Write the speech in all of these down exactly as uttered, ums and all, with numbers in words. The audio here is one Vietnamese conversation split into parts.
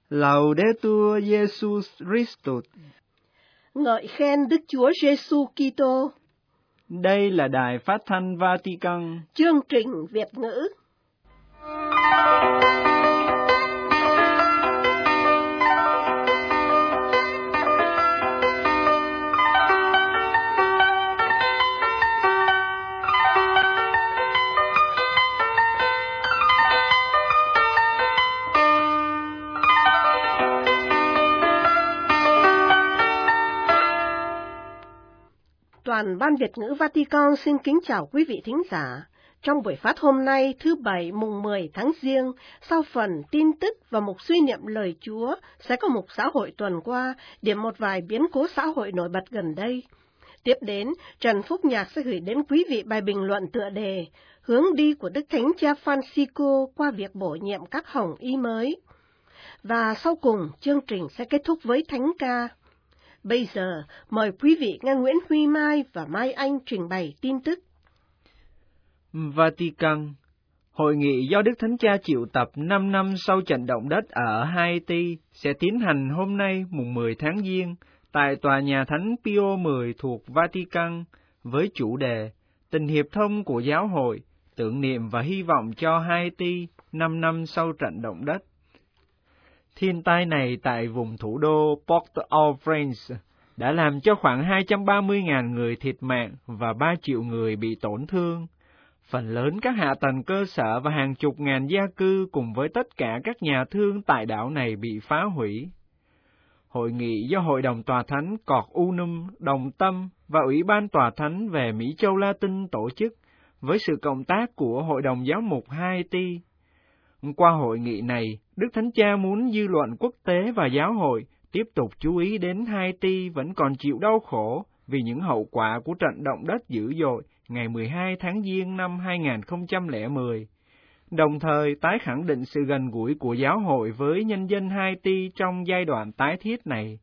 Laudetur Jesus Christus. Ngợi khen Đức Chúa Giêsu Kitô. Đây là Đài Phát thanh Vatican. Chương trình Việt ngữ. Toàn ban Việt ngữ Vatican xin kính chào quý vị thính giả. Trong buổi phát hôm nay, thứ Bảy mùng mười tháng Giêng, sau phần tin tức và mục suy niệm lời Chúa, sẽ có mục xã hội tuần qua, điểm một vài biến cố xã hội nổi bật gần đây. Tiếp đến, Trần Phúc Nhạc sẽ gửi đến quý vị bài bình luận tựa đề Hướng đi của Đức Thánh Cha Francisco qua việc bổ nhiệm các hồng y mới. Và sau cùng, chương trình sẽ kết thúc với thánh ca. Bây giờ, mời quý vị nghe Nguyễn Huy Mai và Mai Anh trình bày tin tức. Vatican. Hội nghị do Đức Thánh Cha triệu tập năm năm sau trận động đất ở Haiti sẽ tiến hành hôm nay mùng mười tháng Giêng tại tòa nhà Thánh Pio mười thuộc Vatican với chủ đề Tình hiệp thông của giáo hội, tưởng niệm và hy vọng cho Haiti năm năm sau trận động đất. Thiên tai này tại vùng thủ đô Port-au-Prince đã làm cho khoảng hai trăm ba mươi nghìn người thiệt mạng và ba triệu người bị tổn thương. Phần lớn các hạ tầng cơ sở và hàng chục ngàn gia cư cùng với tất cả các nhà thương tại đảo này bị phá hủy. Hội nghị do Hội đồng Tòa Thánh Cort Unum, Đồng Tâm và Ủy ban Tòa Thánh về Mỹ Châu Latin tổ chức với sự cộng tác của Hội đồng Giáo mục Haiti. Qua hội nghị này, Đức Thánh Cha muốn dư luận quốc tế và giáo hội tiếp tục chú ý đến Haiti vẫn còn chịu đau khổ vì những hậu quả của trận động đất dữ dội ngày mười hai tháng Giêng năm hai nghìn không trăm lẻ mười, đồng thời tái khẳng định sự gần gũi của giáo hội với nhân dân Haiti trong giai đoạn tái thiết này.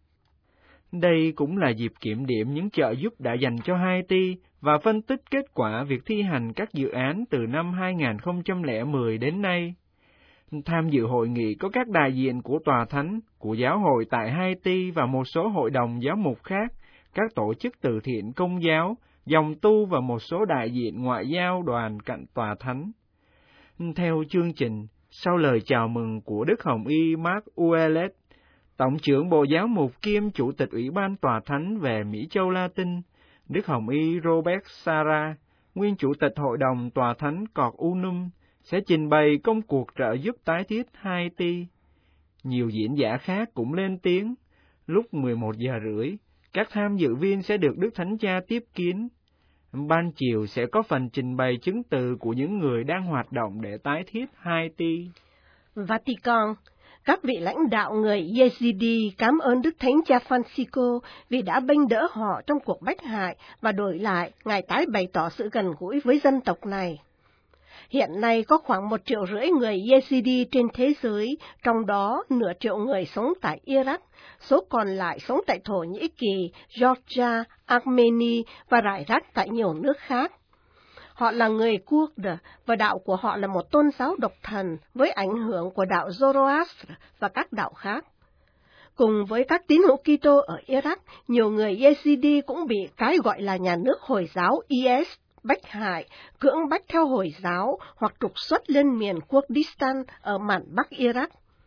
Đây cũng là dịp kiểm điểm những trợ giúp đã dành cho Haiti và phân tích kết quả việc thi hành các dự án từ năm hai nghìn không trăm lẻ mười đến nay. Tham dự hội nghị có các đại diện của Tòa Thánh, của giáo hội tại Haiti và một số hội đồng giáo mục khác, các tổ chức từ thiện công giáo, dòng tu và một số đại diện ngoại giao đoàn cạnh Tòa Thánh. Theo chương trình, sau lời chào mừng của Đức Hồng Y Mark Ouellet, Tổng trưởng Bộ Giáo mục kiêm Chủ tịch Ủy ban Tòa Thánh về Mỹ Châu Latin, Đức Hồng Y Robert Sarah, nguyên Chủ tịch Hội đồng Tòa Thánh Cort Unum, sẽ trình bày công cuộc trợ giúp tái thiết Haiti. Nhiều diễn giả khác cũng lên tiếng. Lúc mười một giờ rưỡi, các tham dự viên sẽ được Đức Thánh Cha tiếp kiến. Ban chiều sẽ có phần trình bày chứng từ của những người đang hoạt động để tái thiết Haiti. Vatican. Các vị lãnh đạo người Yazidi cảm ơn Đức Thánh Cha Francisco vì đã bênh đỡ họ trong cuộc bách hại và đổi lại Ngài tái bày tỏ sự gần gũi với dân tộc này. Hiện nay có khoảng một triệu rưỡi người Yazidi trên thế giới, trong đó nửa triệu người sống tại Iraq, số còn lại sống tại Thổ Nhĩ Kỳ, Georgia, Armenia và rải rác tại nhiều nước khác. Họ là người Kurd và đạo của họ là một tôn giáo độc thần với ảnh hưởng của đạo Zoroaster và các đạo khác. Cùng với các tín hữu Kitô ở Iraq, nhiều người Yazidi cũng bị cái gọi là nhà nước Hồi giáo I S bách hại, cưỡng bách theo Hồi giáo hoặc trục xuất lên miền Kurdistan ở mạn Bắc Iraq.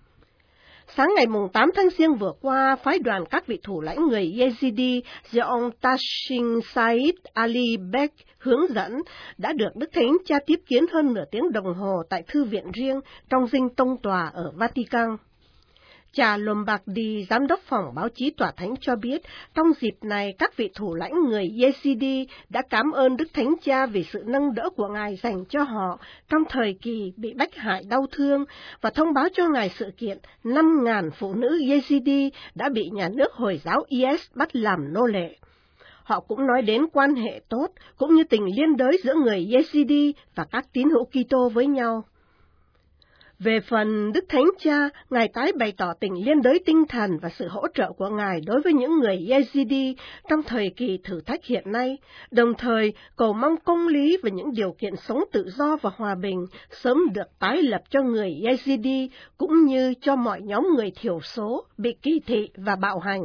Sáng ngày tám tháng Giêng vừa qua, phái đoàn các vị thủ lãnh người Yazidi do ông Tashin Said Ali Bek hướng dẫn đã được Đức Thánh Cha tiếp kiến hơn nửa tiếng đồng hồ tại thư viện riêng trong dinh tông tòa ở Vatican. Cha Lombardi, giám đốc phòng báo chí Tòa Thánh cho biết, trong dịp này các vị thủ lãnh người Yazidi đã cảm ơn Đức Thánh Cha vì sự nâng đỡ của Ngài dành cho họ trong thời kỳ bị bách hại đau thương và thông báo cho Ngài sự kiện năm nghìn phụ nữ Yazidi đã bị nhà nước Hồi giáo I S bắt làm nô lệ. Họ cũng nói đến quan hệ tốt cũng như tình liên đới giữa người Yazidi và các tín hữu Kitô với nhau. Về phần Đức Thánh Cha, Ngài tái bày tỏ tình liên đới tinh thần và sự hỗ trợ của Ngài đối với những người Yazidi trong thời kỳ thử thách hiện nay, đồng thời cầu mong công lý và những điều kiện sống tự do và hòa bình sớm được tái lập cho người Yazidi cũng như cho mọi nhóm người thiểu số bị kỳ thị và bạo hành.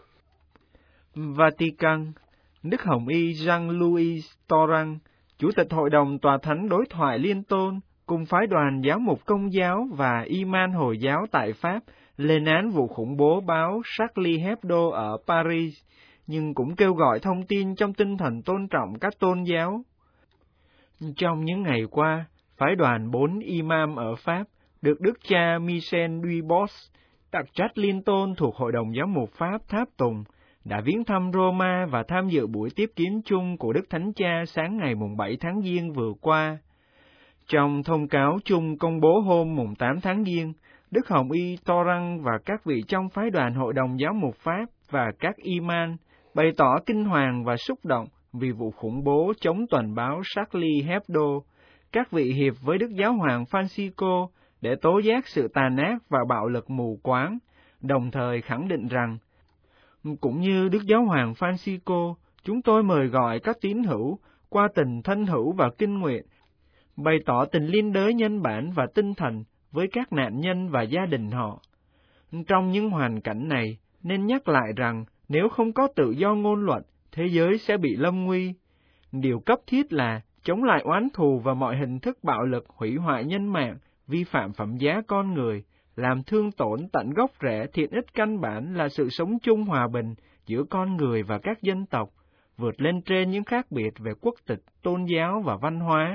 Vatican, Đức Hồng Y Jean-Louis Torrens, Chủ tịch Hội đồng Tòa Thánh Đối thoại Liên Tôn, cùng phái đoàn giáo mục Công giáo và Iman Hồi giáo tại Pháp lên án vụ khủng bố báo Charlie Hebdo ở Paris, nhưng cũng kêu gọi thông tin trong tinh thần tôn trọng các tôn giáo. Trong những ngày qua, phái đoàn bốn imam ở Pháp được Đức cha Michel Dubos, đặc trách Liên Tôn thuộc Hội đồng Giáo mục Pháp tháp tùng, đã viếng thăm Roma và tham dự buổi tiếp kiến chung của Đức Thánh Cha sáng ngày bảy tháng Giêng vừa qua. Trong thông cáo chung công bố hôm tám tháng Giêng, Đức Hồng Y Torrens và các vị trong phái đoàn Hội đồng Giáo mục Pháp và các imam bày tỏ kinh hoàng và xúc động vì vụ khủng bố chống tuần báo Charlie Hebdo. Các vị hiệp với Đức Giáo hoàng Francisco để tố giác sự tàn ác và bạo lực mù quáng, đồng thời khẳng định rằng, cũng như Đức Giáo hoàng Francisco, chúng tôi mời gọi các tín hữu qua tình thân hữu và kinh nguyện, bày tỏ tình liên đới nhân bản và tinh thần với các nạn nhân và gia đình họ. Trong những hoàn cảnh này, nên nhắc lại rằng nếu không có tự do ngôn luận, thế giới sẽ bị lâm nguy. Điều cấp thiết là chống lại oán thù và mọi hình thức bạo lực hủy hoại nhân mạng, vi phạm phẩm giá con người, làm thương tổn tận gốc rễ thiện ích căn bản là sự sống chung hòa bình giữa con người và các dân tộc, vượt lên trên những khác biệt về quốc tịch, tôn giáo và văn hóa.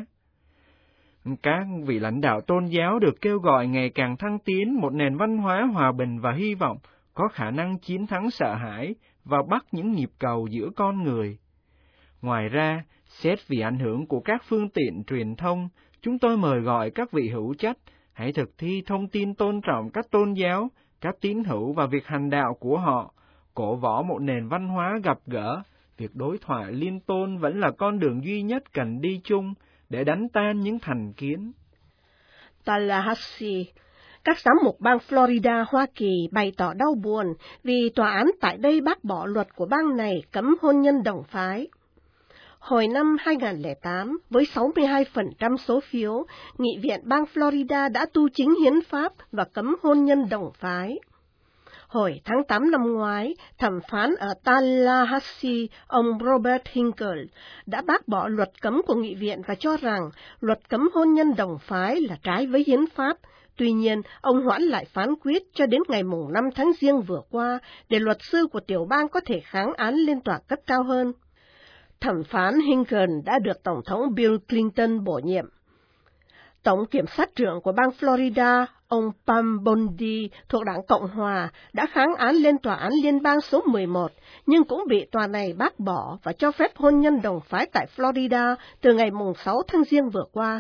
Các vị lãnh đạo tôn giáo được kêu gọi ngày càng thăng tiến một nền văn hóa hòa bình và hy vọng có khả năng chiến thắng sợ hãi và bắt những nhịp cầu giữa con người. Ngoài ra, xét vì ảnh hưởng của các phương tiện truyền thông, chúng tôi mời gọi các vị hữu trách hãy thực thi thông tin tôn trọng các tôn giáo, các tín hữu và việc hành đạo của họ, cổ võ một nền văn hóa gặp gỡ. Việc đối thoại liên tôn vẫn là con đường duy nhất cần đi chung để đánh tan những thành kiến. Tallahassee, các giám mục bang Florida, Hoa Kỳ bày tỏ đau buồn vì tòa án tại đây bác bỏ luật của bang này cấm hôn nhân đồng phái. Hồi năm hai nghìn không trăm lẻ tám, với sáu mươi hai phần trăm số phiếu, Nghị viện bang Florida đã tu chính hiến pháp và cấm hôn nhân đồng phái. Hồi tháng tám năm ngoái, thẩm phán ở Tallahassee, ông Robert Hinkle, đã bác bỏ luật cấm của nghị viện và cho rằng luật cấm hôn nhân đồng phái là trái với hiến pháp. Tuy nhiên, ông hoãn lại phán quyết cho đến ngày năm tháng Giêng vừa qua để luật sư của tiểu bang có thể kháng án lên tòa cấp cao hơn. Thẩm phán Hinkle đã được Tổng thống Bill Clinton bổ nhiệm. Tổng kiểm sát trưởng của bang Florida, ông Pam Bondi thuộc đảng Cộng Hòa đã kháng án lên tòa án liên bang số mười một, nhưng cũng bị tòa này bác bỏ và cho phép hôn nhân đồng phái tại Florida từ ngày sáu tháng Giêng vừa qua.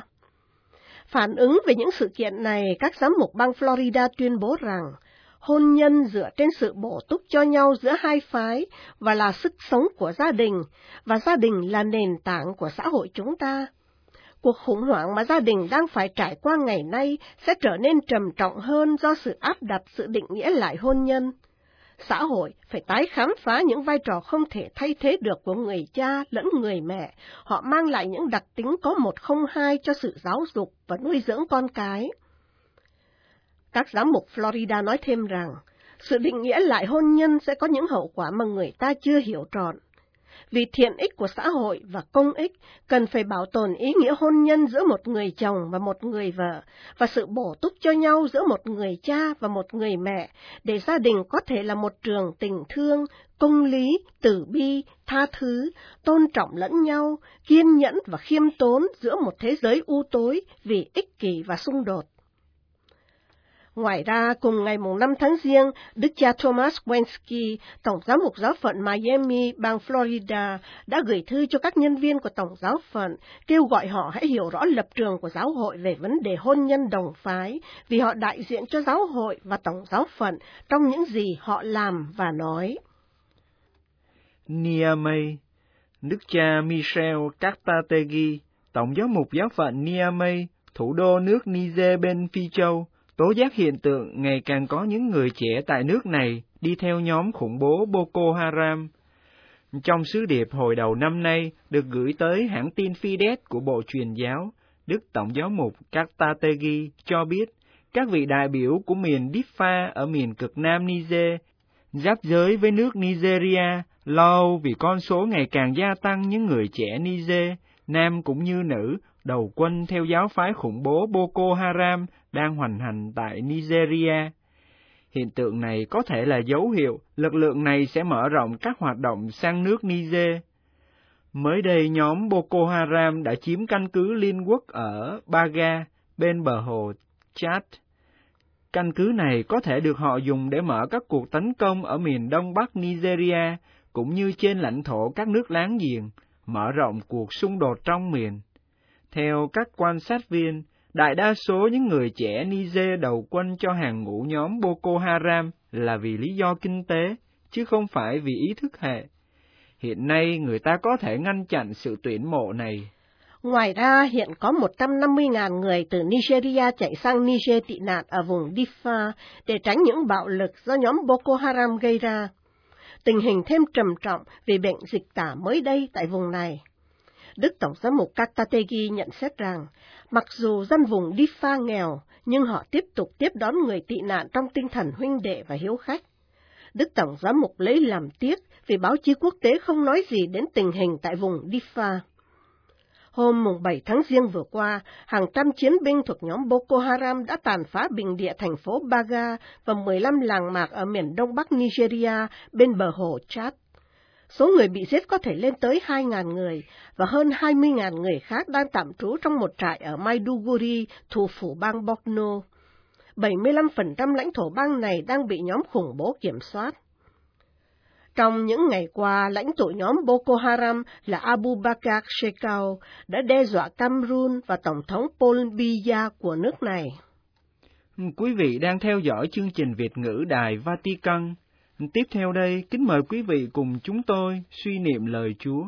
Phản ứng về những sự kiện này, các giám mục bang Florida tuyên bố rằng hôn nhân dựa trên sự bổ túc cho nhau giữa hai phái và là sức sống của gia đình, và gia đình là nền tảng của xã hội chúng ta. Cuộc khủng hoảng mà gia đình đang phải trải qua ngày nay sẽ trở nên trầm trọng hơn do sự áp đặt sự định nghĩa lại hôn nhân. Xã hội phải tái khám phá những vai trò không thể thay thế được của người cha lẫn người mẹ. Họ mang lại những đặc tính có một không hai cho sự giáo dục và nuôi dưỡng con cái. Các giám mục Florida nói thêm rằng, sự định nghĩa lại hôn nhân sẽ có những hậu quả mà người ta chưa hiểu trọn. Vì thiện ích của xã hội và công ích, cần phải bảo tồn ý nghĩa hôn nhân giữa một người chồng và một người vợ, và sự bổ túc cho nhau giữa một người cha và một người mẹ, để gia đình có thể là một trường tình thương, công lý, từ bi, tha thứ, tôn trọng lẫn nhau, kiên nhẫn và khiêm tốn giữa một thế giới u tối vì ích kỷ và xung đột. Ngoài ra, cùng ngày năm tháng Giêng, Đức cha Thomas Wensky, Tổng giám mục giáo phận Miami, bang Florida, đã gửi thư cho các nhân viên của Tổng giáo phận, kêu gọi họ hãy hiểu rõ lập trường của giáo hội về vấn đề hôn nhân đồng phái, vì họ đại diện cho giáo hội và Tổng giáo phận trong những gì họ làm và nói. Niamey, Đức cha Michel Cartategi, Tổng giám mục giáo phận Niamey, thủ đô nước Niger bên Phi Châu, tố giác hiện tượng ngày càng có những người trẻ tại nước này đi theo nhóm khủng bố Boko Haram. Trong sứ điệp hồi đầu năm nay được gửi tới hãng tin Fides của Bộ Truyền giáo, Đức Tổng giáo mục Kartategi cho biết các vị đại biểu của miền Diffa ở miền cực nam Niger, giáp giới với nước Nigeria, lo âu vì con số ngày càng gia tăng những người trẻ Niger, nam cũng như nữ, đầu quân theo giáo phái khủng bố Boko Haram đang hoành hành tại Nigeria. Hiện tượng này có thể là dấu hiệu lực lượng này sẽ mở rộng các hoạt động sang nước Niger. Mới đây, nhóm Boko Haram đã chiếm căn cứ liên quốc ở Baga, bên bờ hồ Chad. Căn cứ này có thể được họ dùng để mở các cuộc tấn công ở miền đông bắc Nigeria, cũng như trên lãnh thổ các nước láng giềng, mở rộng cuộc xung đột trong miền. Theo các quan sát viên, đại đa số những người trẻ Niger đầu quân cho hàng ngũ nhóm Boko Haram là vì lý do kinh tế, chứ không phải vì ý thức hệ. Hiện nay, người ta có thể ngăn chặn sự tuyển mộ này. Ngoài ra, hiện có một trăm năm mươi nghìn người từ Nigeria chạy sang Niger tị nạn ở vùng Diffa để tránh những bạo lực do nhóm Boko Haram gây ra. Tình hình thêm trầm trọng vì bệnh dịch tả mới đây tại vùng này. Đức Tổng giám mục Kartategi nhận xét rằng, mặc dù dân vùng Diffa nghèo, nhưng họ tiếp tục tiếp đón người tị nạn trong tinh thần huynh đệ và hiếu khách. Đức Tổng giám mục lấy làm tiếc vì báo chí quốc tế không nói gì đến tình hình tại vùng Diffa. Hôm bảy tháng Giêng vừa qua, hàng trăm chiến binh thuộc nhóm Boko Haram đã tàn phá bình địa thành phố Baga và mười lăm làng mạc ở miền đông bắc Nigeria bên bờ hồ Chad. Số người bị giết có thể lên tới hai nghìn người, và hơn hai mươi nghìn người khác đang tạm trú trong một trại ở Maiduguri, thủ phủ bang Borno. bảy mươi lăm phần trăm lãnh thổ bang này đang bị nhóm khủng bố kiểm soát. Trong những ngày qua, lãnh tụ nhóm Boko Haram là Abubakar Shekau đã đe dọa Cameroon và Tổng thống Paul Biya của nước này. Quý vị đang theo dõi chương trình Việt ngữ Đài Vatican. Tiếp theo đây, kính mời quý vị cùng chúng tôi suy niệm lời Chúa.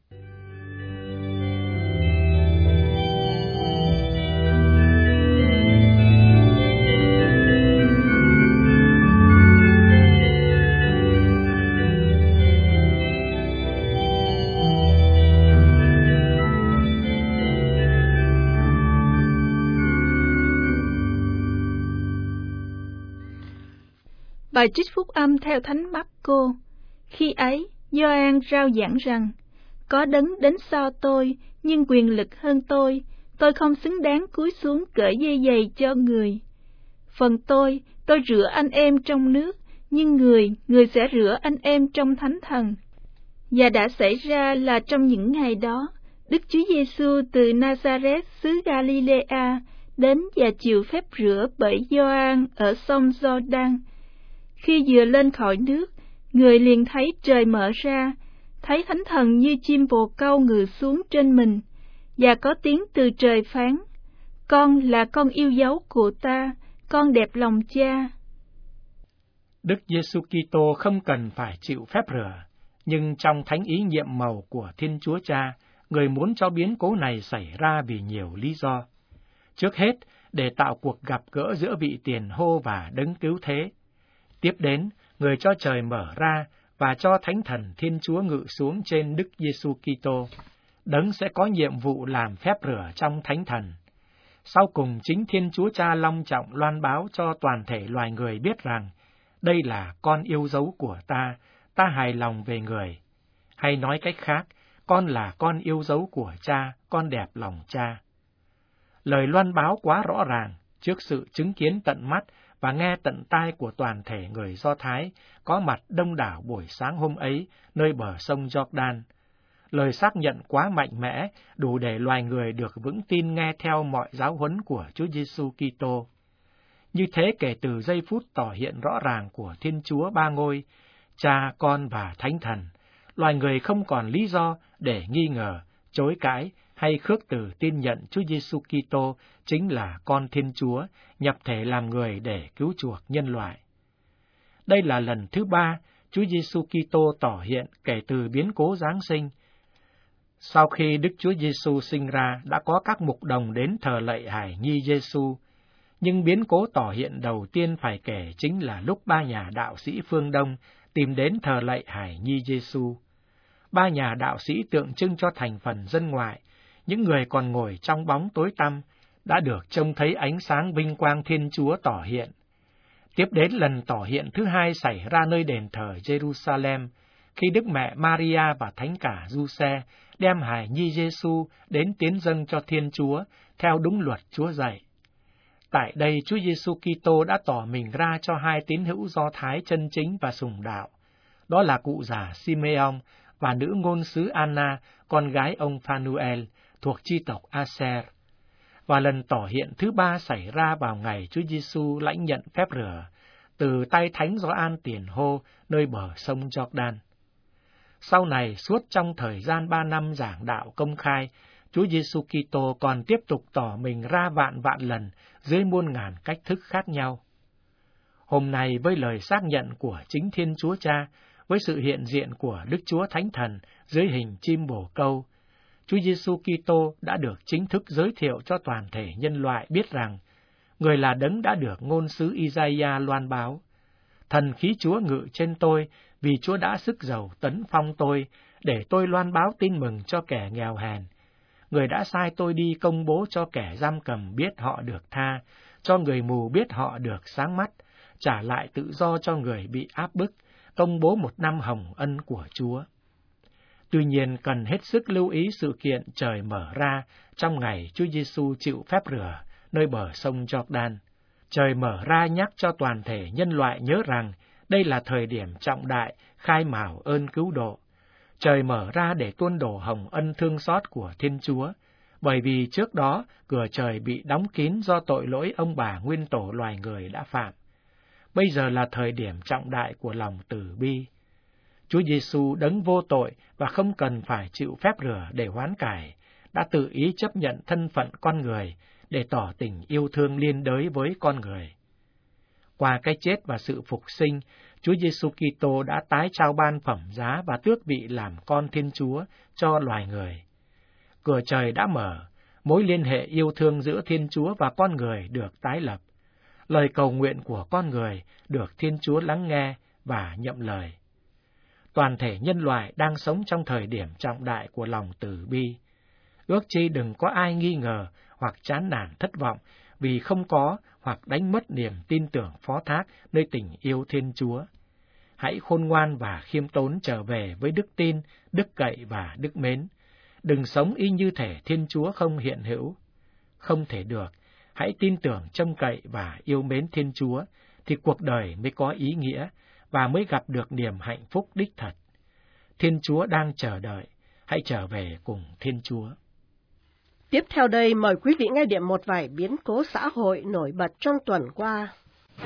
Bài trích phúc âm theo Thánh Marco. Khi ấy, Gioan rao giảng rằng, có đấng đến sau tôi, nhưng quyền lực hơn tôi, tôi không xứng đáng cúi xuống cởi dây giày cho người. Phần tôi, tôi rửa anh em trong nước, nhưng người, người sẽ rửa anh em trong Thánh Thần. Và đã xảy ra là trong những ngày đó, Đức Chúa Giêsu từ Nazareth xứ Galilea đến và chịu phép rửa bởi Gioan ở sông Giô-đan. Khi vừa lên khỏi nước, người liền thấy trời mở ra, thấy Thánh Thần như chim bồ câu ngự xuống trên mình, và có tiếng từ trời phán, con là con yêu dấu của ta, con đẹp lòng Cha. Đức Giêsu Kitô không cần phải chịu phép rửa, nhưng trong thánh ý nhiệm màu của Thiên Chúa Cha, người muốn cho biến cố này xảy ra vì nhiều lý do. Trước hết, để tạo cuộc gặp gỡ giữa vị tiền hô và đấng cứu thế. Tiếp đến, người cho trời mở ra và cho Thánh Thần Thiên Chúa ngự xuống trên Đức Giêsu Kitô. Đấng sẽ có nhiệm vụ làm phép rửa trong Thánh Thần. Sau cùng, chính Thiên Chúa Cha long trọng loan báo cho toàn thể loài người biết rằng, đây là con yêu dấu của ta, ta hài lòng về người. Hay nói cách khác, con là con yêu dấu của Cha, con đẹp lòng Cha. Lời loan báo quá rõ ràng, trước sự chứng kiến tận mắt và nghe tận tai của toàn thể người Do Thái có mặt đông đảo buổi sáng hôm ấy nơi bờ sông Jordan. Lời xác nhận quá mạnh mẽ, đủ để loài người được vững tin nghe theo mọi giáo huấn của Chúa Giêsu Kitô. Như thế, kể từ giây phút tỏ hiện rõ ràng của Thiên Chúa Ba Ngôi, Cha, Con và Thánh Thần, loài người không còn lý do để nghi ngờ, chối cãi hay khước từ tin nhận Chúa Giêsu Kitô chính là Con Thiên Chúa, nhập thể làm người để cứu chuộc nhân loại. Đây là lần thứ ba Chúa Giêsu Kitô tỏ hiện kể từ biến cố Giáng sinh. Sau khi Đức Chúa Giêsu sinh ra, đã có các mục đồng đến thờ lạy hài nhi Giêsu, Nhưng biến cố tỏ hiện đầu tiên phải kể chính là lúc ba nhà đạo sĩ phương Đông tìm đến thờ lạy hài nhi Giêsu. Ba nhà đạo sĩ tượng trưng cho thành phần dân ngoại, những người còn ngồi trong bóng tối tăm, đã được trông thấy ánh sáng vinh quang Thiên Chúa tỏ hiện. Tiếp đến lần tỏ hiện thứ hai xảy ra nơi đền thờ Jerusalem, khi Đức Mẹ Maria và Thánh cả Giuse đem hài nhi Giêsu đến tiến dâng cho Thiên Chúa theo đúng luật Chúa dạy. Tại đây Chúa Giêsu Kitô đã tỏ mình ra cho hai tín hữu Do Thái chân chính và sùng đạo, đó là cụ già Simeon và nữ ngôn sứ Anna, con gái ông Phanuel, thuộc chi tộc Aser. Và lần tỏ hiện thứ ba xảy ra vào ngày Chúa Giêsu lãnh nhận phép rửa từ tay Thánh Gioan Tiền Hô nơi bờ sông Jordan. Sau này, suốt trong thời gian ba năm giảng đạo công khai, Chúa Giêsu Kitô còn tiếp tục tỏ mình ra vạn vạn lần dưới muôn ngàn cách thức khác nhau. Hôm nay, với lời xác nhận của chính Thiên Chúa Cha, với sự hiện diện của Đức Chúa Thánh Thần dưới hình chim bồ câu, Chúa Giêsu Kitô đã được chính thức giới thiệu cho toàn thể nhân loại biết rằng người là đấng đã được ngôn sứ Isaiah loan báo. Thần khí Chúa ngự trên tôi, vì Chúa đã sức giàu tấn phong tôi, để tôi loan báo tin mừng cho kẻ nghèo hèn. Người đã sai tôi đi công bố cho kẻ giam cầm biết họ được tha, cho người mù biết họ được sáng mắt, trả lại tự do cho người bị áp bức, công bố một năm hồng ân của Chúa. Tuy nhiên, cần hết sức lưu ý sự kiện trời mở ra trong ngày Chúa Giêsu chịu phép rửa nơi bờ sông Jordan. Trời mở ra nhắc cho toàn thể nhân loại nhớ rằng đây là thời điểm trọng đại khai mào ơn cứu độ. Trời mở ra để tuôn đổ hồng ân thương xót của Thiên Chúa, bởi vì trước đó cửa trời bị đóng kín do tội lỗi ông bà nguyên tổ loài người đã phạm. Bây giờ là thời điểm trọng đại của lòng từ bi. Chúa Giêsu đấng vô tội và không cần phải chịu phép rửa để hoán cải, đã tự ý chấp nhận thân phận con người để tỏ tình yêu thương liên đới với con người. Qua cái chết và sự phục sinh, Chúa Giêsu Kitô đã tái trao ban phẩm giá và tước vị làm con Thiên Chúa cho loài người. Cửa trời đã mở, mối liên hệ yêu thương giữa Thiên Chúa và con người được tái lập. Lời cầu nguyện của con người được Thiên Chúa lắng nghe và nhậm lời. Toàn thể nhân loại đang sống trong thời điểm trọng đại của lòng từ bi. Ước chi đừng có ai nghi ngờ hoặc chán nản thất vọng vì không có hoặc đánh mất niềm tin tưởng phó thác nơi tình yêu Thiên Chúa. Hãy khôn ngoan và khiêm tốn trở về với đức tin, đức cậy và đức mến. Đừng sống y như thể Thiên Chúa không hiện hữu. Không thể được, hãy tin tưởng trông cậy và yêu mến Thiên Chúa, thì cuộc đời mới có ý nghĩa và mới gặp được niềm hạnh phúc đích thật. Thiên Chúa đang chờ đợi, hãy trở về cùng Thiên Chúa. Tiếp theo đây, mời quý vị nghe điểm một vài biến cố xã hội nổi bật trong tuần qua.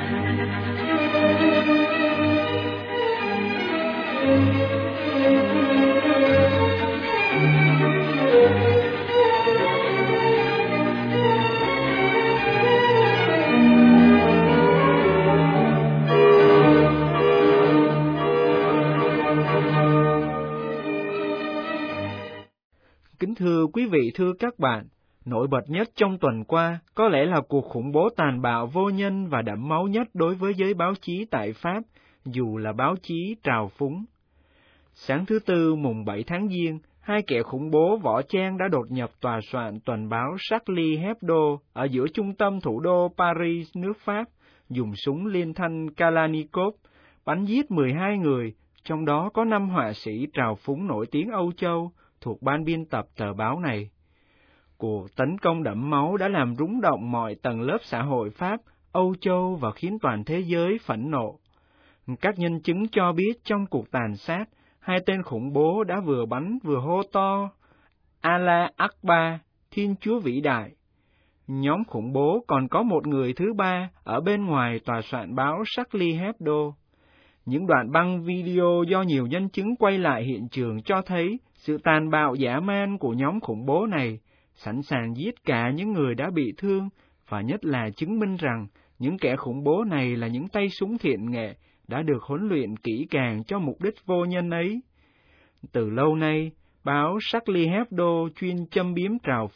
Kính thưa quý vị, thưa các bạn, nổi bật nhất trong tuần qua có lẽ là cuộc khủng bố tàn bạo vô nhân và đẫm máu nhất đối với giới báo chí tại Pháp, dù là báo chí trào phúng. Sáng thứ Tư mùng bảy tháng Giêng, hai kẻ khủng bố võ trang đã đột nhập tòa soạn tuần báo Charlie Hebdo ở giữa trung tâm thủ đô Paris, nước Pháp, dùng súng liên thanh Kalashnikov bắn giết mười hai người, trong đó có năm họa sĩ trào phúng nổi tiếng Âu Châu thuộc ban biên tập tờ báo này. Cuộc tấn công đẫm máu đã làm rúng động mọi tầng lớp xã hội Pháp, Âu Châu và khiến toàn thế giới phẫn nộ. Các nhân chứng cho biết trong cuộc tàn sát, hai tên khủng bố đã vừa bắn vừa hô to Allah Akbar, Thiên Chúa vĩ đại. Nhóm khủng bố còn có một người thứ ba ở bên ngoài tòa soạn báo Charlie Hebdo. Những đoạn băng video do nhiều nhân chứng quay lại hiện trường cho thấy sự tàn bạo dã man của nhóm khủng bố này, sẵn sàng giết cả những người đã bị thương, và nhất là chứng minh rằng những kẻ khủng bố này là những tay súng thiện nghệ đã được huấn luyện kỹ càng cho mục đích vô nhân ấy. Từ lâu nay, báo Charlie Hebdo chuyên châm biếm trào phúng,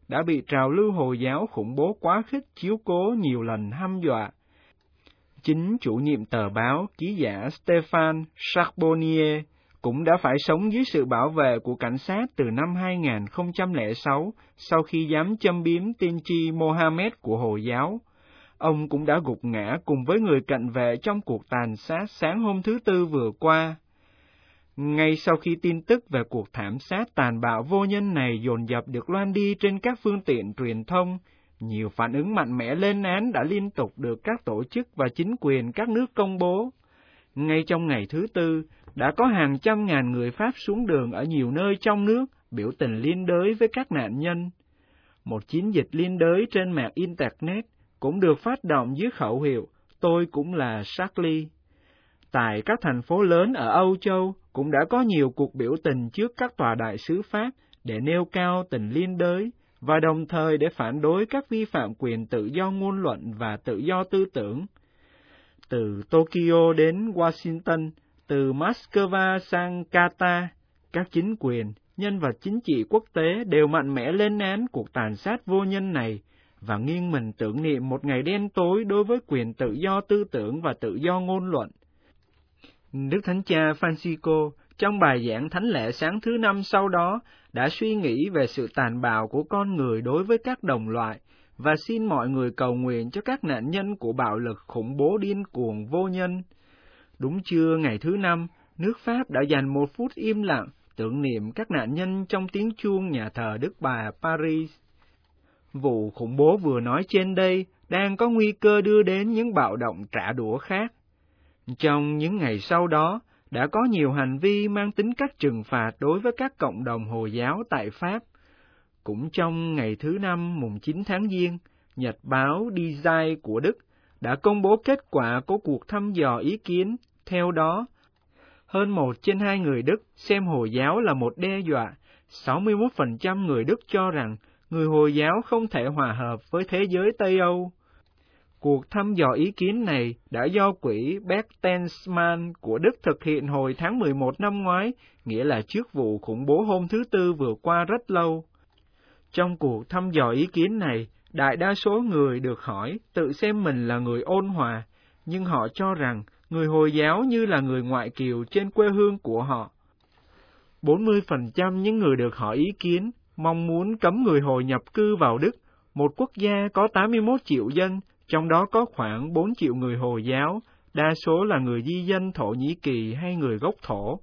đã bị trào lưu Hồi giáo khủng bố quá khích chiếu cố nhiều lần hăm dọa. Chính chủ nhiệm tờ báo, ký giả Stéphane Charbonnier cũng đã phải sống dưới sự bảo vệ của cảnh sát từ năm hai nghìn không trăm lẻ sáu sau khi dám châm biếm tiên tri Mohammed của Hồi giáo. Ông cũng đã gục ngã cùng với người cận vệ trong cuộc tàn sát sáng hôm thứ Tư vừa qua. Ngay sau khi tin tức về cuộc thảm sát tàn bạo vô nhân này dồn dập được loan đi trên các phương tiện truyền thông, nhiều phản ứng mạnh mẽ lên án đã liên tục được các tổ chức và chính quyền các nước công bố. Ngay trong ngày thứ Tư, đã có hàng trăm ngàn người Pháp xuống đường ở nhiều nơi trong nước biểu tình liên đới với các nạn nhân. Một chiến dịch liên đới trên mạng Internet cũng được phát động dưới khẩu hiệu "Tôi cũng là Charlie". Tại các thành phố lớn ở Âu Châu cũng đã có nhiều cuộc biểu tình trước các tòa đại sứ Pháp để nêu cao tình liên đới và đồng thời để phản đối các vi phạm quyền tự do ngôn luận và tự do tư tưởng. Từ Tokyo đến Washington, từ Moscow sang Qatar, các chính quyền, nhân vật chính trị quốc tế đều mạnh mẽ lên án cuộc tàn sát vô nhân này và nghiêng mình tưởng niệm một ngày đen tối đối với quyền tự do tư tưởng và tự do ngôn luận. Đức Thánh Cha Francisco trong bài giảng thánh lễ sáng thứ Năm sau đó đã suy nghĩ về sự tàn bạo của con người đối với các đồng loại và xin mọi người cầu nguyện cho các nạn nhân của bạo lực khủng bố điên cuồng vô nhân. Đúng trưa ngày thứ Năm, nước Pháp đã dành một phút im lặng tưởng niệm các nạn nhân trong tiếng chuông nhà thờ Đức Bà Paris. Vụ khủng bố vừa nói trên đây đang có nguy cơ đưa đến những bạo động trả đũa khác. Trong những ngày sau đó, đã có nhiều hành vi mang tính cách trừng phạt đối với các cộng đồng Hồi giáo tại Pháp. Cũng trong ngày thứ Năm mùng chín tháng Giêng, Nhật báo Die Zeit của Đức đã công bố kết quả của cuộc thăm dò ý kiến. Theo đó, hơn một trên hai người Đức xem Hồi giáo là một đe dọa. sáu mươi mốt phần trăm người Đức cho rằng người Hồi giáo không thể hòa hợp với thế giới Tây Âu. Cuộc thăm dò ý kiến này đã do quỹ Bertelsmann của Đức thực hiện hồi tháng mười một năm ngoái, nghĩa là trước vụ khủng bố hôm thứ Tư vừa qua rất lâu. Trong cuộc thăm dò ý kiến này, đại đa số người được hỏi tự xem mình là người ôn hòa, nhưng họ cho rằng người Hồi giáo như là người ngoại kiều trên quê hương của họ. bốn mươi phần trăm những người được hỏi ý kiến mong muốn cấm người Hồi nhập cư vào Đức, một quốc gia có tám mươi mốt triệu dân, trong đó có khoảng bốn triệu người Hồi giáo, đa số là người di dân Thổ Nhĩ Kỳ hay người gốc Thổ.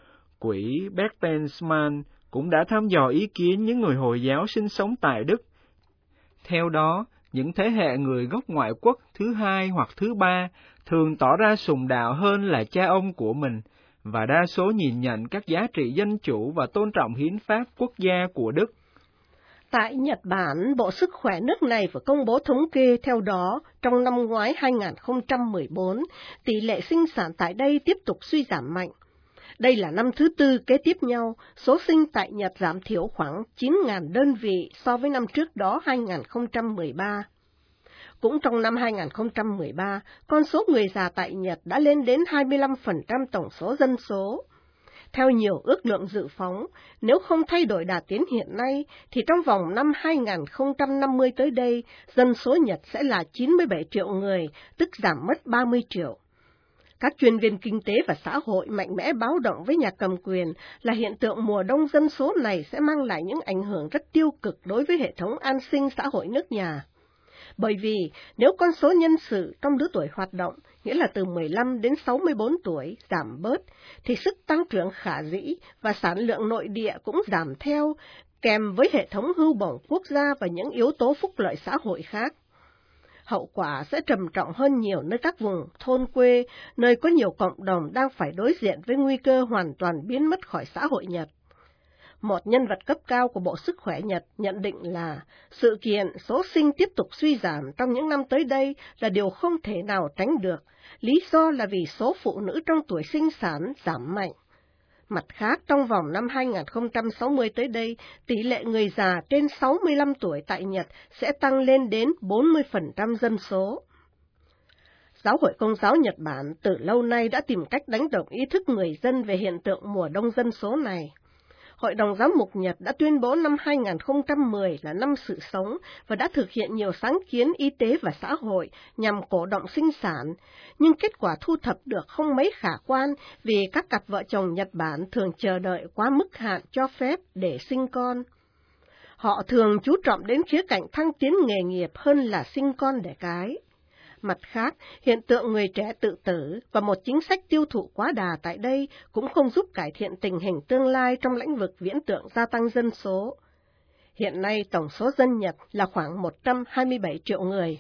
Quỹ Bertelsmann cũng đã thăm dò ý kiến những người Hồi giáo sinh sống tại Đức. Theo đó, những thế hệ người gốc ngoại quốc thứ hai hoặc thứ ba thường tỏ ra sùng đạo hơn là cha ông của mình, và đa số nhìn nhận các giá trị dân chủ và tôn trọng hiến pháp quốc gia của Đức. Tại Nhật Bản, Bộ Sức khỏe nước này vừa công bố thống kê theo đó, trong năm ngoái hai nghìn không trăm mười bốn, tỷ lệ sinh sản tại đây tiếp tục suy giảm mạnh. Đây là năm thứ tư kế tiếp nhau, số sinh tại Nhật giảm thiểu khoảng chín nghìn đơn vị so với năm trước đó hai nghìn không trăm mười ba. Cũng trong năm hai nghìn không trăm mười ba, con số người già tại Nhật đã lên đến hai mươi lăm phần trăm tổng số dân số. Theo nhiều ước lượng dự phóng, nếu không thay đổi đà tiến hiện nay, thì trong vòng năm hai nghìn không trăm năm mươi tới đây, dân số Nhật sẽ là chín mươi bảy triệu người, tức giảm mất ba mươi triệu. Các chuyên viên kinh tế và xã hội mạnh mẽ báo động với nhà cầm quyền là hiện tượng mùa đông dân số này sẽ mang lại những ảnh hưởng rất tiêu cực đối với hệ thống an sinh xã hội nước nhà. Bởi vì nếu con số nhân sự trong lứa tuổi hoạt động, nghĩa là từ mười lăm đến sáu mươi bốn tuổi, giảm bớt, thì sức tăng trưởng khả dĩ và sản lượng nội địa cũng giảm theo, kèm với hệ thống hưu bổng quốc gia và những yếu tố phúc lợi xã hội khác. Hậu quả sẽ trầm trọng hơn nhiều nơi các vùng thôn quê, nơi có nhiều cộng đồng đang phải đối diện với nguy cơ hoàn toàn biến mất khỏi xã hội Nhật. Một nhân vật cấp cao của Bộ Sức khỏe Nhật nhận định là sự kiện số sinh tiếp tục suy giảm trong những năm tới đây là điều không thể nào tránh được, lý do là vì số phụ nữ trong tuổi sinh sản giảm mạnh. Mặt khác, trong vòng năm hai nghìn không trăm sáu mươi tới đây, tỷ lệ người già trên sáu mươi lăm tuổi tại Nhật sẽ tăng lên đến bốn mươi phần trăm dân số. Giáo hội Công giáo Nhật Bản từ lâu nay đã tìm cách đánh động ý thức người dân về hiện tượng mùa đông dân số này. Hội đồng Giám mục Nhật đã tuyên bố năm hai không một không là năm sự sống và đã thực hiện nhiều sáng kiến y tế và xã hội nhằm cổ động sinh sản, nhưng kết quả thu thập được không mấy khả quan vì các cặp vợ chồng Nhật Bản thường chờ đợi quá mức hạn cho phép để sinh con. Họ thường chú trọng đến khía cạnh thăng tiến nghề nghiệp hơn là sinh con đẻ cái. Mặt khác, hiện tượng người trẻ tự tử và một chính sách tiêu thụ quá đà tại đây cũng không giúp cải thiện tình hình tương lai trong lĩnh vực viễn tượng gia tăng dân số. Hiện nay tổng số dân Nhật là khoảng một trăm hai mươi bảy triệu người.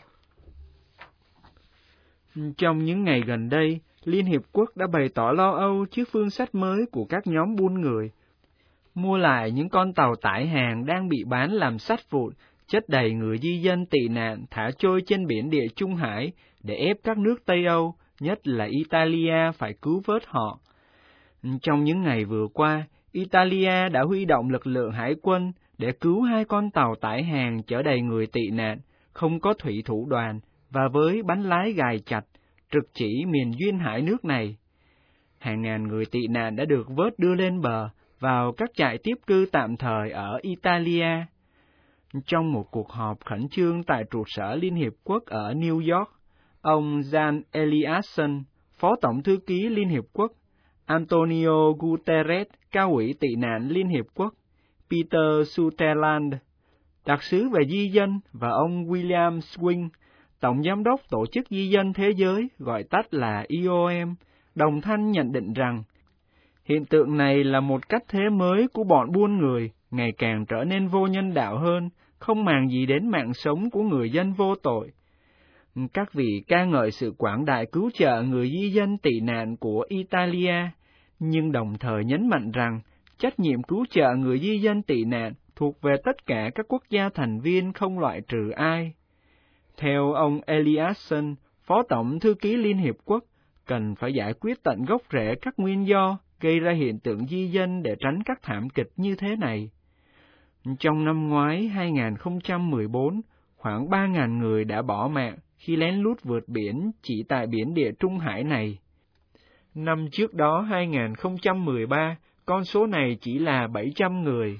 Trong những ngày gần đây, Liên Hiệp Quốc đã bày tỏ lo âu trước phương sách mới của các nhóm buôn người. Mua lại những con tàu tải hàng đang bị bán làm sắt vụn, chất đầy người di dân tị nạn thả trôi trên biển Địa Trung Hải để ép các nước Tây Âu, nhất là Italia, phải cứu vớt họ. Trong những ngày vừa qua, Italia đã huy động lực lượng hải quân để cứu hai con tàu tải hàng chở đầy người tị nạn, không có thủy thủ đoàn và với bánh lái gài chặt, trực chỉ miền duyên hải nước này. Hàng ngàn người tị nạn đã được vớt đưa lên bờ vào các trại tiếp cư tạm thời ở Italia. Trong một cuộc họp khẩn trương tại trụ sở Liên Hiệp Quốc ở New York, ông Jan Eliasson, Phó Tổng Thư ký Liên Hiệp Quốc, Antonio Guterres, Cao ủy tị nạn Liên Hiệp Quốc, Peter Sutherland, đặc sứ về di dân, và ông William Swing, Tổng Giám đốc Tổ chức Di dân Thế giới, gọi tắt là I O M, đồng thanh nhận định rằng, hiện tượng này là một cách thế mới của bọn buôn người, ngày càng trở nên vô nhân đạo hơn, không màng gì đến mạng sống của người dân vô tội. Các vị ca ngợi sự quảng đại cứu trợ người di dân tị nạn của Italia, nhưng đồng thời nhấn mạnh rằng trách nhiệm cứu trợ người di dân tị nạn thuộc về tất cả các quốc gia thành viên, không loại trừ ai. Theo ông Eliasson, Phó Tổng Thư ký Liên Hiệp Quốc, cần phải giải quyết tận gốc rễ các nguyên do gây ra hiện tượng di dân để tránh các thảm kịch như thế này. Trong năm ngoái hai không một bốn, khoảng ba nghìn người đã bỏ mạng khi lén lút vượt biển chỉ tại biển Địa Trung Hải này. Năm trước đó hai không một ba, con số này chỉ là bảy trăm người.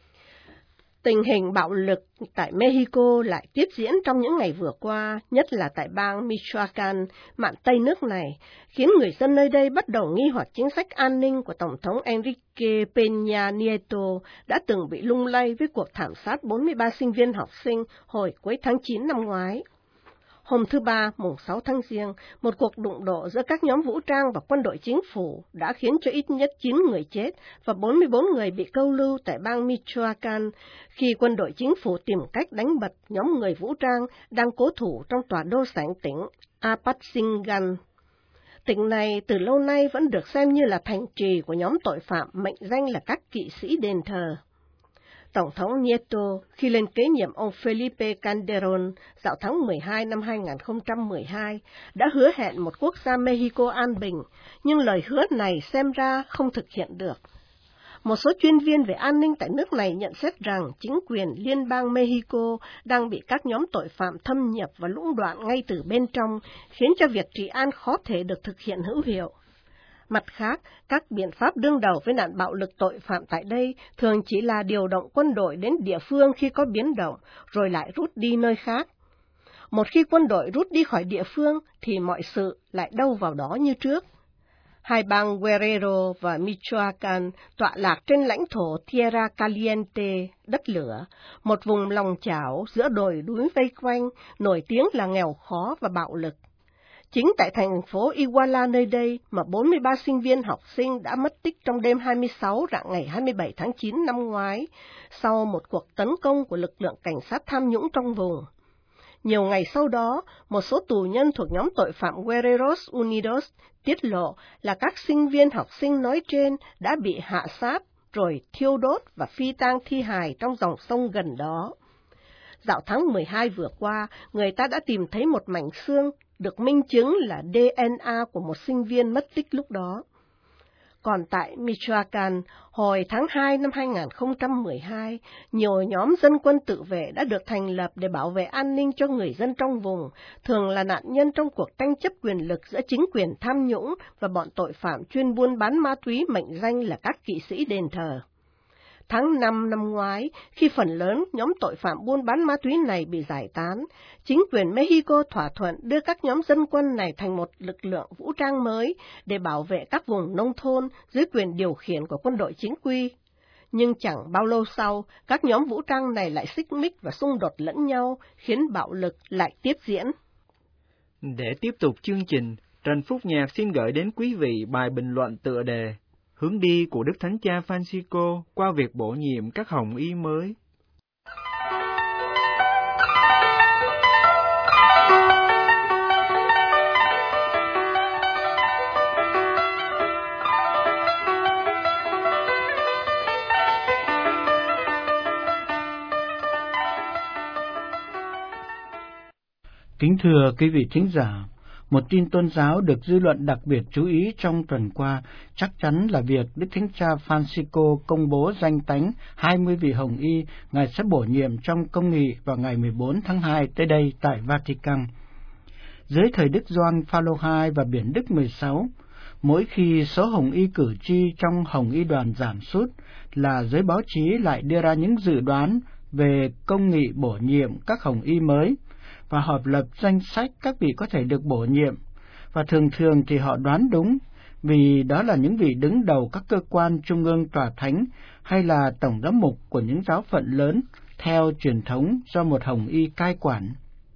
Tình hình bạo lực tại Mexico lại tiếp diễn trong những ngày vừa qua, nhất là tại bang Michoacán, mạn Tây nước này, khiến người dân nơi đây bắt đầu nghi hoặc chính sách an ninh của Tổng thống Enrique Peña Nieto đã từng bị lung lay với cuộc thảm sát bốn mươi ba sinh viên học sinh hồi cuối tháng chín năm ngoái. Hôm thứ Ba, mùng sáu tháng Giêng, một cuộc đụng độ giữa các nhóm vũ trang và quân đội chính phủ đã khiến cho ít nhất chín người chết và bốn mươi bốn người bị câu lưu tại bang Michoacán khi quân đội chính phủ tìm cách đánh bật nhóm người vũ trang đang cố thủ trong tòa đô sảnh tỉnh Apatzingan. Tỉnh này từ lâu nay vẫn được xem như là thành trì của nhóm tội phạm mệnh danh là các kỵ sĩ đền thờ. Tổng thống Nieto, khi lên kế nhiệm ông Felipe Calderón dạo tháng mười hai năm hai không một hai, đã hứa hẹn một quốc gia Mexico an bình, nhưng lời hứa này xem ra không thực hiện được. Một số chuyên viên về an ninh tại nước này nhận xét rằng chính quyền liên bang Mexico đang bị các nhóm tội phạm thâm nhập và lũng đoạn ngay từ bên trong, khiến cho việc trị an khó thể được thực hiện hữu hiệu. Mặt khác, các biện pháp đương đầu với nạn bạo lực tội phạm tại đây thường chỉ là điều động quân đội đến địa phương khi có biến động, rồi lại rút đi nơi khác. Một khi quân đội rút đi khỏi địa phương, thì mọi sự lại đâu vào đó như trước. Hai bang Guerrero và Michoacán tọa lạc trên lãnh thổ Tierra Caliente, đất lửa, một vùng lòng chảo giữa đồi núi vây quanh, nổi tiếng là nghèo khó và bạo lực. Chính tại thành phố Iguala nơi đây mà bốn mươi ba sinh viên học sinh đã mất tích trong đêm hai mươi sáu rạng ngày hai mươi bảy tháng chín năm ngoái, sau một cuộc tấn công của lực lượng cảnh sát tham nhũng trong vùng. Nhiều ngày sau đó, một số tù nhân thuộc nhóm tội phạm Guerreros Unidos tiết lộ là các sinh viên học sinh nói trên đã bị hạ sát, rồi thiêu đốt và phi tang thi hài trong dòng sông gần đó. Dạo tháng mười hai vừa qua, người ta đã tìm thấy một mảnh xương, được minh chứng là đê en a của một sinh viên mất tích lúc đó. Còn tại Michoacán, hồi tháng hai năm hai không một hai, nhiều nhóm dân quân tự vệ đã được thành lập để bảo vệ an ninh cho người dân trong vùng, thường là nạn nhân trong cuộc tranh chấp quyền lực giữa chính quyền tham nhũng và bọn tội phạm chuyên buôn bán ma túy mệnh danh là các kỵ sĩ đền thờ. Tháng năm năm ngoái, khi phần lớn nhóm tội phạm buôn bán ma túy này bị giải tán, chính quyền Mexico thỏa thuận đưa các nhóm dân quân này thành một lực lượng vũ trang mới để bảo vệ các vùng nông thôn dưới quyền điều khiển của quân đội chính quy. Nhưng chẳng bao lâu sau, các nhóm vũ trang này lại xích mích và xung đột lẫn nhau, khiến bạo lực lại tiếp diễn. Để tiếp tục chương trình, Trần Phúc Nhạc xin gửi đến quý vị bài bình luận tựa đề Hướng đi của Đức Thánh Cha Francisco qua việc bổ nhiệm các hồng y mới. Kính thưa quý vị thính giả, một tin tôn giáo được dư luận đặc biệt chú ý trong tuần qua chắc chắn là việc Đức Thánh Cha Francisco công bố danh tánh hai mươi vị hồng y Ngài sẽ bổ nhiệm trong công nghị vào ngày mười bốn tháng hai tới đây tại Vatican. Dưới thời Đức Gioan Phaolô hai và Biển Đức mười sáu, mỗi khi số hồng y cử tri trong hồng y đoàn giảm sút là giới báo chí lại đưa ra những dự đoán về công nghị bổ nhiệm các hồng y mới, và họp lập danh sách các vị có thể được bổ nhiệm, và thường thường thì họ đoán đúng, vì đó là những vị đứng đầu các cơ quan trung ương tòa thánh hay là tổng giám mục của những giáo phận lớn theo truyền thống do một hồng y cai quản.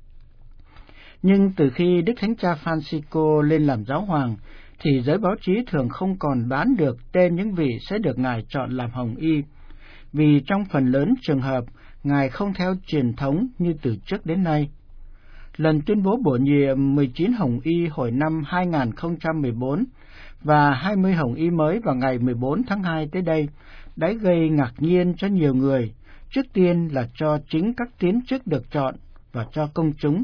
Nhưng từ khi Đức Thánh Cha Francisco lên làm giáo hoàng, thì giới báo chí thường không còn đoán được tên những vị sẽ được Ngài chọn làm hồng y, vì trong phần lớn trường hợp, Ngài không theo truyền thống như từ trước đến nay. Lần tuyên bố bổ nhiệm mười chín hồng y hồi năm hai nghìn không trăm mười bốn và hai mươi hồng y mới vào ngày mười bốn tháng hai tới đây đã gây ngạc nhiên cho nhiều người, trước tiên là cho chính các tiến chức được chọn và cho công chúng.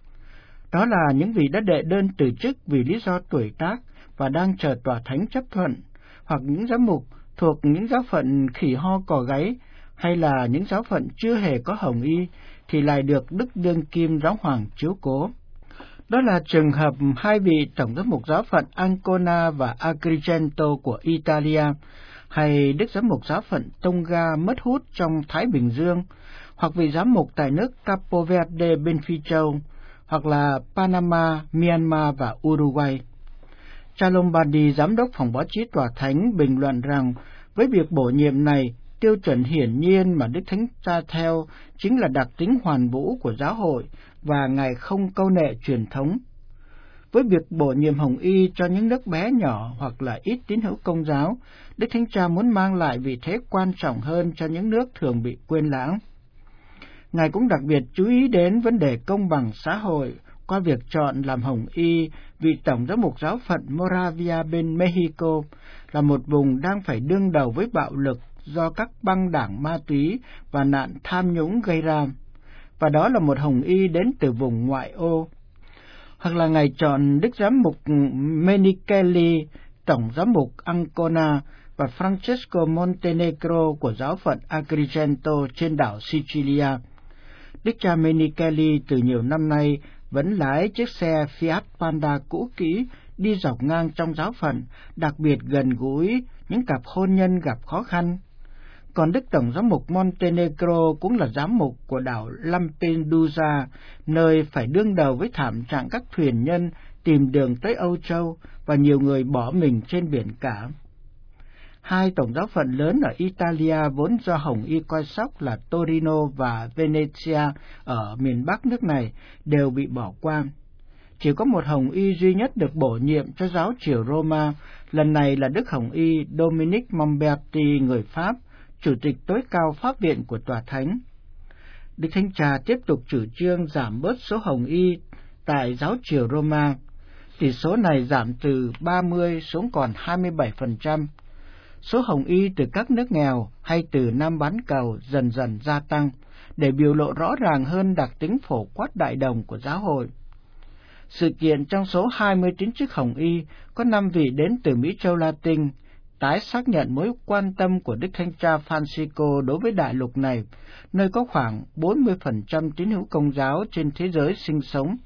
Đó là những vị đã đệ đơn từ chức vì lý do tuổi tác và đang chờ tòa thánh chấp thuận, hoặc những giám mục thuộc những giáo phận khỉ ho cò gáy, hay là những giáo phận chưa hề có hồng y thì lại được Đức Đương Kim Giáo Hoàng chiếu cố. Đó là trường hợp hai vị tổng giám mục giáo phận Ancona và Agrigento của Italia, hay Đức giám mục giáo phận Tonga mất hút trong Thái Bình Dương, hoặc vị giám mục tại nước Capo Verde bên Phi Châu, hoặc là Panama, Myanmar và Uruguay. Cha Lombardi, giám đốc phòng báo chí tòa thánh, bình luận rằng với việc bổ nhiệm này, tiêu chuẩn hiển nhiên mà Đức Thánh Cha theo chính là đặc tính hoàn vũ của giáo hội và Ngài không câu nệ truyền thống. Với việc bổ nhiệm hồng y cho những nước bé nhỏ hoặc là ít tín hữu Công giáo, Đức Thánh Cha muốn mang lại vị thế quan trọng hơn cho những nước thường bị quên lãng. Ngài cũng đặc biệt chú ý đến vấn đề công bằng xã hội qua việc chọn làm hồng y vị tổng giám mục giáo phận Moravia bên Mexico, là một vùng đang phải đương đầu với bạo lực do các băng đảng ma túy và nạn tham nhũng gây ra, và đó là một hồng y đến từ vùng ngoại ô. Hoặc là Ngài chọn Đức Giám mục Menichelli, tổng giám mục Ancona, và Francesco Montenegro của giáo phận Agrigento trên đảo Sicilia. Đức cha Menichelli từ nhiều năm nay vẫn lái chiếc xe Fiat Panda cũ kỹ đi dọc ngang trong giáo phận, đặc biệt gần gũi những cặp hôn nhân gặp khó khăn. Còn Đức Tổng giám mục Montenegro cũng là giám mục của đảo Lampedusa, nơi phải đương đầu với thảm trạng các thuyền nhân tìm đường tới Âu Châu và nhiều người bỏ mình trên biển cả. Hai tổng giáo phận lớn ở Italia vốn do hồng y coi sóc là Torino và Venezia ở miền Bắc nước này đều bị bỏ qua. Chỉ có một hồng y duy nhất được bổ nhiệm cho giáo triều Roma, lần này là Đức Hồng y Dominic Momberti người Pháp, Chủ tịch tối cao Pháp viện của Tòa Thánh. Đức Thánh Cha tiếp tục chủ trương giảm bớt số hồng y tại giáo triều Roma. Tỷ số này giảm từ ba mươi xuống còn hai mươi bảy phần trăm. Số hồng y từ các nước nghèo hay từ Nam bán cầu dần dần gia tăng, để biểu lộ rõ ràng hơn đặc tính phổ quát đại đồng của giáo hội. Sự kiện trong số hai mươi tín chức hồng y có năm vị đến từ Mỹ châu Latin, tái xác nhận mối quan tâm của Đức Thánh Cha Francisco đối với đại lục này, nơi có khoảng bốn mươi phần trăm tín hữu Công giáo trên thế giới sinh sống.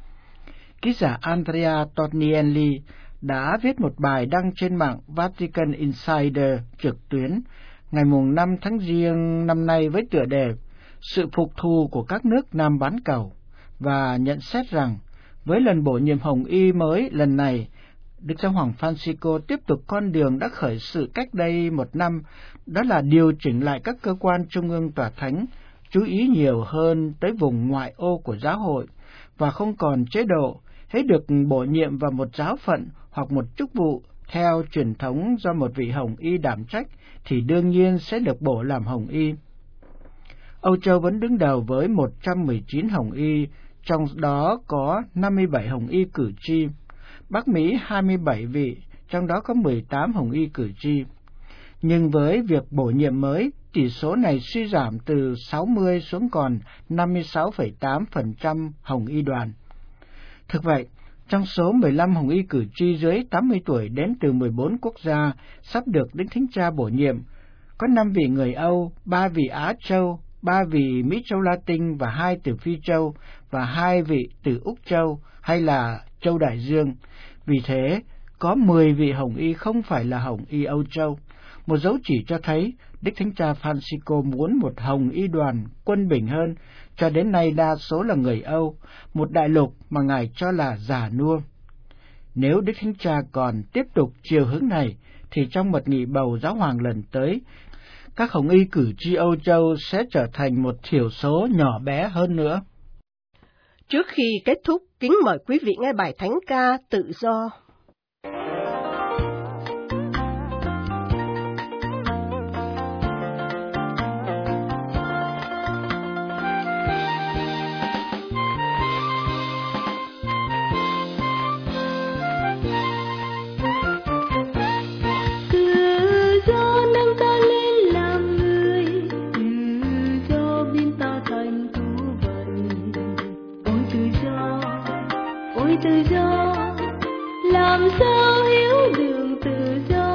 Ký giả Andrea Tornielli đã viết một bài đăng trên mạng Vatican Insider trực tuyến ngày mùng năm tháng Giêng năm nay với tựa đề Sự phục thù của các nước Nam bán cầu, và nhận xét rằng với lần bổ nhiệm Hồng Y mới lần này, Đức Giáo hoàng Francisco tiếp tục con đường đã khởi sự cách đây một năm, đó là điều chỉnh lại các cơ quan trung ương tòa thánh, chú ý nhiều hơn tới vùng ngoại ô của giáo hội, và không còn chế độ hễ được bổ nhiệm vào một giáo phận hoặc một chức vụ theo truyền thống do một vị Hồng Y đảm trách thì đương nhiên sẽ được bổ làm Hồng Y. Âu Châu vẫn đứng đầu với một trăm mười chín Hồng Y, trong đó có năm mươi bảy Hồng Y cử tri. Bắc Mỹ hai mươi bảy vị, trong đó có mười tám Hồng Y cử tri. Nhưng với việc bổ nhiệm mới, tỷ số này suy giảm từ sáu mươi xuống còn năm mươi sáu phẩy tám phần trăm Hồng Y đoàn. Thực vậy, trong số mười lăm Hồng Y cử tri dưới tám mươi tuổi đến từ mười bốn quốc gia sắp được Đức Thánh Cha bổ nhiệm, có năm vị người Âu, ba vị Á Châu, ba vị Mỹ Châu Latin và hai từ Phi Châu, và hai vị từ Úc Châu hay là Châu Đại Dương. Vì thế, có mười vị Hồng Y không phải là Hồng Y Âu Châu, một dấu chỉ cho thấy Đức Thánh Cha Francisco muốn một Hồng Y đoàn quân bình hơn, cho đến nay đa số là người Âu, một đại lục mà Ngài cho là già nua. Nếu Đức Thánh Cha còn tiếp tục chiều hướng này, thì trong mật nghị bầu giáo hoàng lần tới, các Hồng Y cử tri Âu Châu sẽ trở thành một thiểu số nhỏ bé hơn nữa. Trước khi kết thúc, kính mời quý vị nghe bài thánh ca Tự Do. Tự do, làm sao hiểu đường tự do.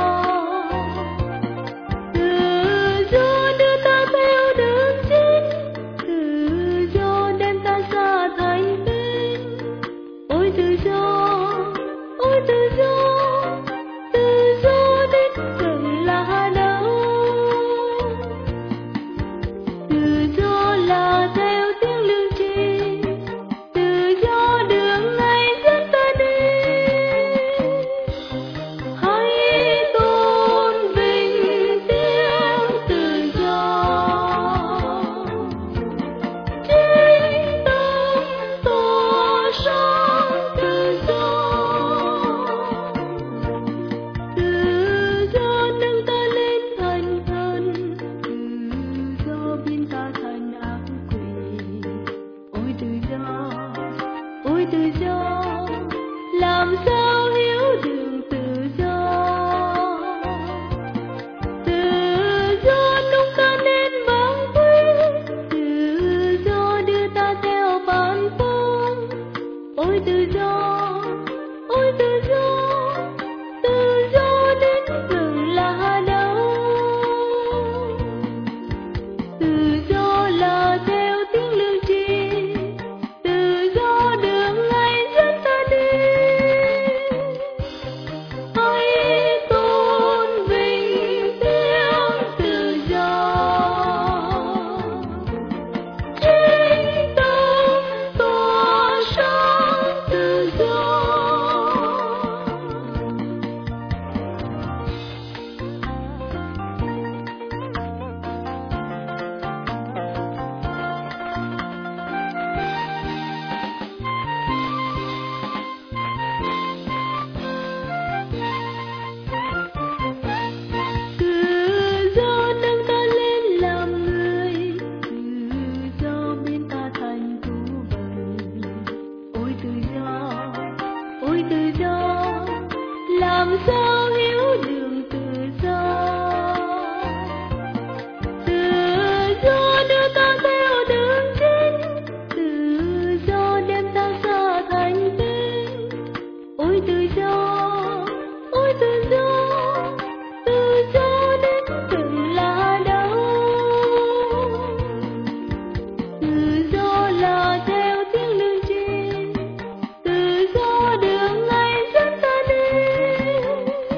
Tự do đưa ta theo đường chính, tự do đem ta xa thành bên. Ôi tự do, ôi tự do, tự do đến gần là đâu. Tự do là theo tiếng lương tri, tự do đường làm sao hiểu đường tự do. Tự do đưa ta theo đường chính, tự do đem ta xa thành bên. Ôi tự do, ôi tự do, tự do đến từng là đâu. Tự do là theo tiếng lương tri, tự do đường ngày dẫn ta đi.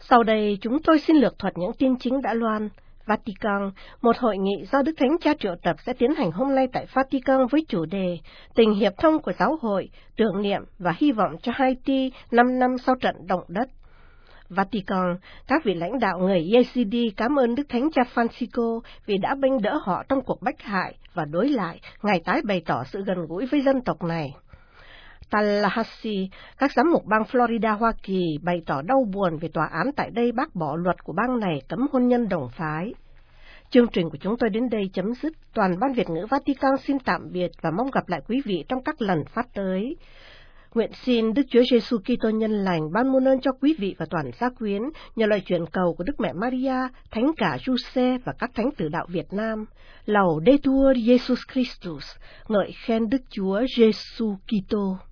Sau đây chúng tôi xin lược thuật những tin chính đã loan. Vatican, một hội nghị do Đức Thánh Cha triệu tập sẽ tiến hành hôm nay tại Vatican với chủ đề Tình hiệp thông của giáo hội, tưởng niệm và hy vọng cho Haiti năm năm sau trận động đất. Vatican, các vị lãnh đạo người Yazidi cảm ơn Đức Thánh Cha Francisco vì đã bênh đỡ họ trong cuộc bách hại và đối lại, Ngài tái bày tỏ sự gần gũi với dân tộc này. Tallahassee, các giám mục bang Florida, Hoa Kỳ bày tỏ đau buồn vì tòa án tại đây bác bỏ luật của bang này cấm hôn nhân đồng phái. Chương trình của chúng tôi đến đây chấm dứt. Toàn ban Việt ngữ Vatican xin tạm biệt và mong gặp lại quý vị trong các lần phát tới. Nguyện xin Đức Chúa Giêsu Kitô nhân lành ban muôn ơn cho quý vị và toàn gia quyến nhờ lời truyền cầu của Đức Mẹ Maria, Thánh cả Giuse và các thánh tử đạo Việt Nam. Laudetur Jesus Christus, ngợi khen Đức Chúa Giêsu Kitô.